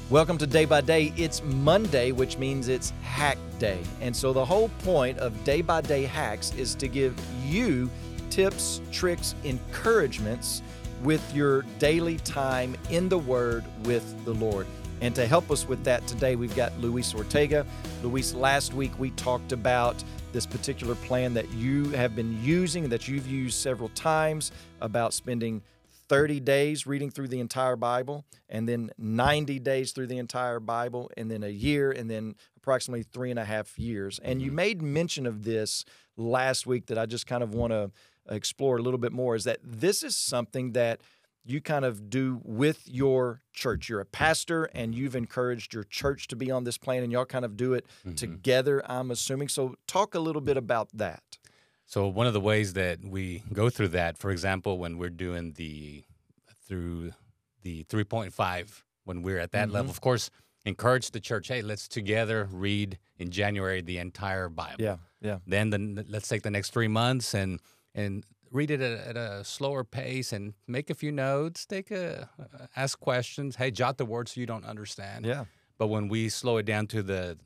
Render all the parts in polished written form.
Welcome to Day by Day. It's Monday, which means it's Hack Day. And so the whole point of Day by Day Hacks is to give you tips, tricks, encouragements with your daily time in the Word with the Lord. And to help us with that today, we've got Luis Ortega. Luis, last week we talked about this particular plan that you have been using, that you've used several times, about spending 30 days reading through the entire Bible, and then 90 days through the entire Bible, and then a year, and then approximately 3.5 years. And you made mention of this last week that I just kind of want to explore a little bit more, is that this is something that you kind of do with your church. You're a pastor, and you've encouraged your church to be on this plan, and y'all kind of do it together, I'm assuming. So talk a little bit about that. So one of the ways that we go through that, for example, when we're doing through the 3.5, when we're at that level, of course, encourage the church, hey, let's together read in January the entire Bible. Yeah. Then let's take the next 3 months and read it at a slower pace and make a few notes, ask questions. Hey, jot the words so you don't understand. Yeah. But when we slow it down to the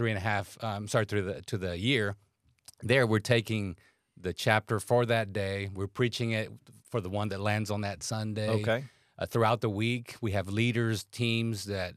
3.5, to the year, there we're taking the chapter for that day. We're preaching it for the one that lands on that Sunday. Okay. Throughout the week, we have leaders, teams that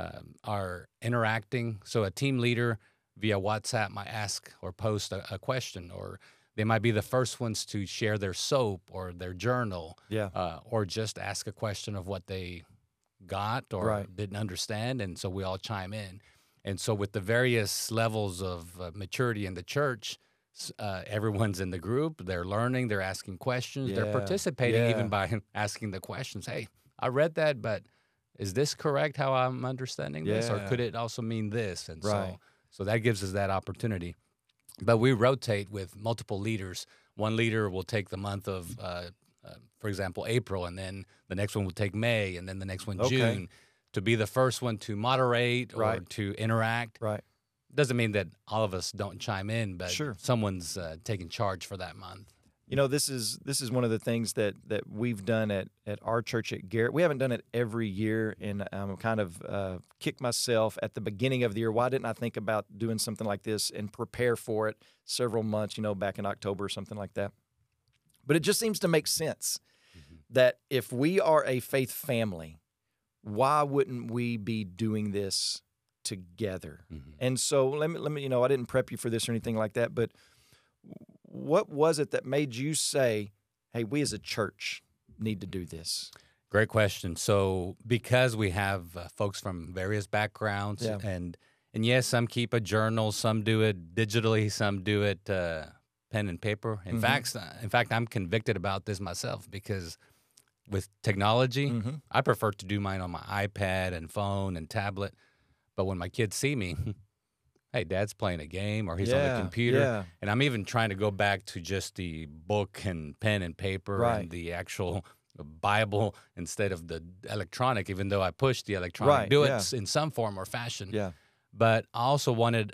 are interacting. So a team leader via WhatsApp might ask or post a question, or they might be the first ones to share their soap or their journal, or just ask a question of what they got or didn't understand, and so we all chime in. And so with the various levels of maturity in the church, everyone's in the group, they're learning, they're asking questions, they're participating even by asking the questions. Hey, I read that, but is this correct how I'm understanding this? Or could it also mean this? And so that gives us that opportunity. But we rotate with multiple leaders. One leader will take the month of, for example, April, and then the next one will take May, and then the next one June, to be the first one to moderate or to interact. Right. Doesn't mean that all of us don't chime in, but someone's taking charge for that month. You know, this is one of the things that we've done at our church at Garrett. We haven't done it every year, and I'm kind of kick myself at the beginning of the year. Why didn't I think about doing something like this and prepare for it several months, back in October or something like that? But it just seems to make sense that if we are a faith family, why wouldn't we be doing this together? And so let me I didn't prep you for this or anything like that, but what was it that made you say, hey, we as a church need to do this? Great question. So because we have folks from various backgrounds, and yes, some keep a journal, some do it digitally, some do it pen and paper. In fact, I'm convicted about this myself, because with technology, I prefer to do mine on my iPad and phone and tablet. But when my kids see me, hey, Dad's playing a game, or he's on the computer. And I'm even trying to go back to just the book and pen and paper and the actual Bible instead of the electronic, even though I push the electronic. Do it in some form or fashion. Yeah. But I also wanted,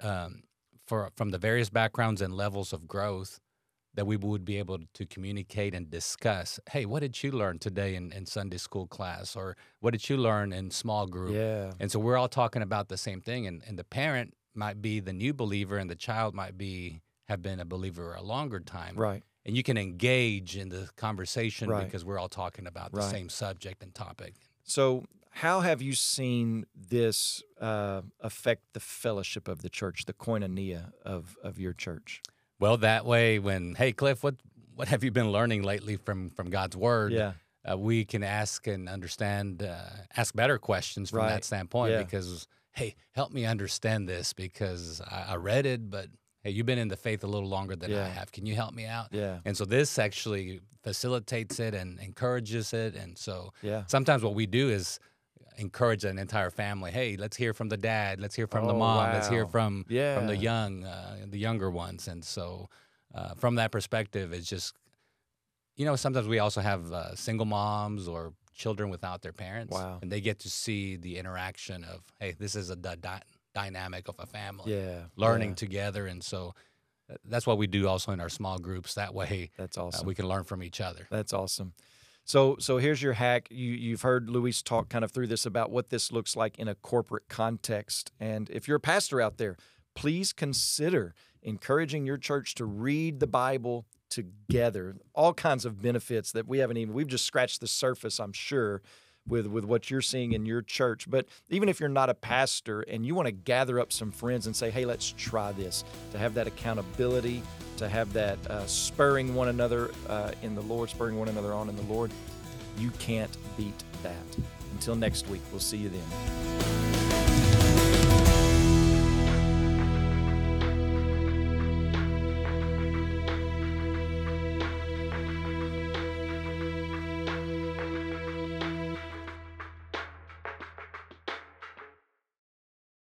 from the various backgrounds and levels of growth, that we would be able to communicate and discuss, hey, what did you learn today in Sunday school class? Or what did you learn in small group? Yeah. And so we're all talking about the same thing. And the parent might be the new believer, and the child might have been a believer a longer time. Right. And you can engage in the conversation because we're all talking about the same subject and topic. So how have you seen this affect the fellowship of the church, the koinonia of your church? Well, that way, hey, Cliff, what have you been learning lately from God's Word? Yeah. We can ask and understand, ask better questions from that standpoint, because, hey, help me understand this, because I read it, but, hey, you've been in the faith a little longer than I have. Can you help me out? Yeah. And so this actually facilitates it and encourages it. And so sometimes what we do is encourage an entire family. Hey, let's hear from the dad. Let's hear from the mom. Let's hear from the younger ones. And so from that perspective, it's just, sometimes we also have single moms or children without their parents. Wow. And they get to see the interaction of, hey, this is a dynamic of a family. Learning together. And so that's what we do also in our small groups. That way, that's awesome. We can learn from each other. That's awesome. So here's your hack. You've heard Luis talk kind of through this about what this looks like in a corporate context. And if you're a pastor out there, please consider encouraging your church to read the Bible together. All kinds of benefits that we've just scratched the surface, I'm sure, with what you're seeing in your church. But even if you're not a pastor and you want to gather up some friends and say, hey, let's try this, to have that accountability, to have that spurring one another in the Lord, spurring one another on in the Lord, you can't beat that. Until next week, we'll see you then.